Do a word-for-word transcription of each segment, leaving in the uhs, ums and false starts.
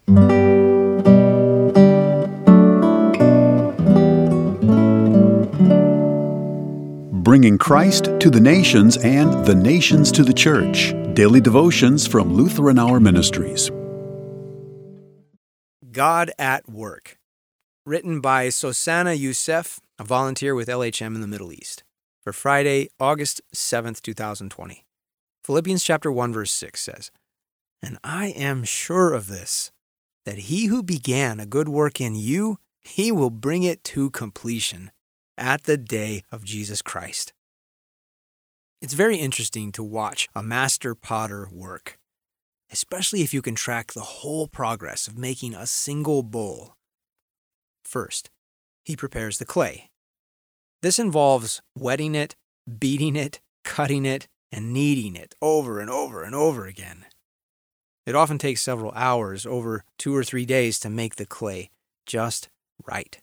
Bringing Christ to the nations and the nations to the church. Daily devotions from Lutheran Hour Ministries. God at Work. Written by Sosanna Youssef, a volunteer with L H M in the Middle East. For Friday, August seventh, twenty twenty. Philippians chapter one, verse six says, "And I am sure of this, that he who began a good work in you, he will bring it to completion at the day of Jesus Christ." It's very interesting to watch a master potter work, especially if you can track the whole progress of making a single bowl. First, he prepares the clay. This involves wetting it, beating it, cutting it, and kneading it over and over and over again. It often takes several hours, over two or three days, to make the clay just right.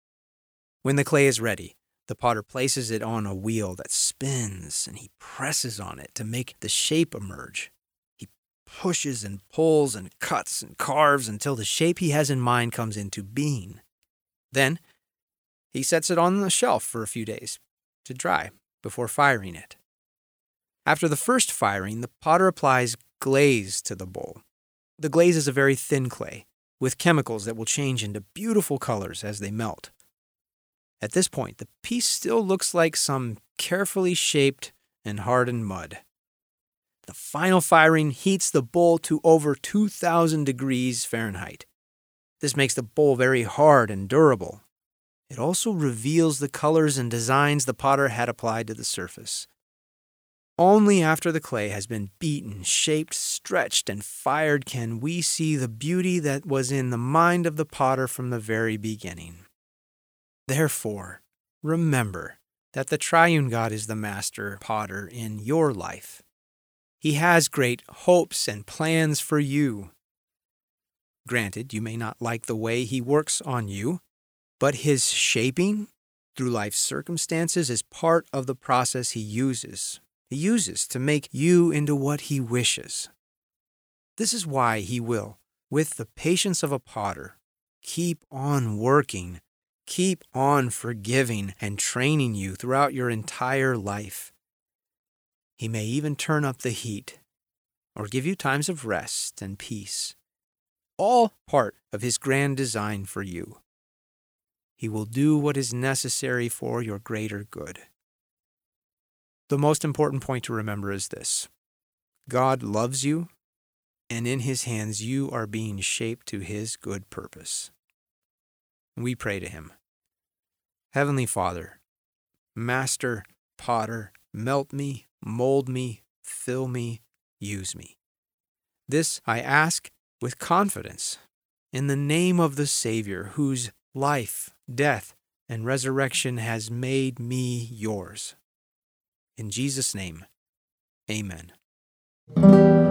When the clay is ready, the potter places it on a wheel that spins, and he presses on it to make the shape emerge. He pushes and pulls and cuts and carves until the shape he has in mind comes into being. Then, he sets it on the shelf for a few days to dry before firing it. After the first firing, the potter applies glaze to the bowl. The glaze is a very thin clay with chemicals that will change into beautiful colors as they melt. At this point, the piece still looks like some carefully shaped and hardened mud. The final firing heats the bowl to over two thousand degrees Fahrenheit. This makes the bowl very hard and durable. It also reveals the colors and designs the potter had applied to the surface. Only after the clay has been beaten, shaped, stretched, and fired can we see the beauty that was in the mind of the potter from the very beginning. Therefore, remember that the triune God is the master potter in your life. He has great hopes and plans for you. Granted, you may not like the way he works on you, but his shaping through life's circumstances is part of the process he uses. He uses to make you into what he wishes. This is why he will, with the patience of a potter, keep on working, keep on forgiving and training you throughout your entire life. He may even turn up the heat or give you times of rest and peace, all part of his grand design for you. He will do what is necessary for your greater good. The most important point to remember is this: God loves you, and in his hands you are being shaped to his good purpose. We pray to him. Heavenly Father, Master, Potter, melt me, mold me, fill me, use me. This I ask with confidence in the name of the Savior, whose life, death, and resurrection has made me yours. In Jesus' name, amen.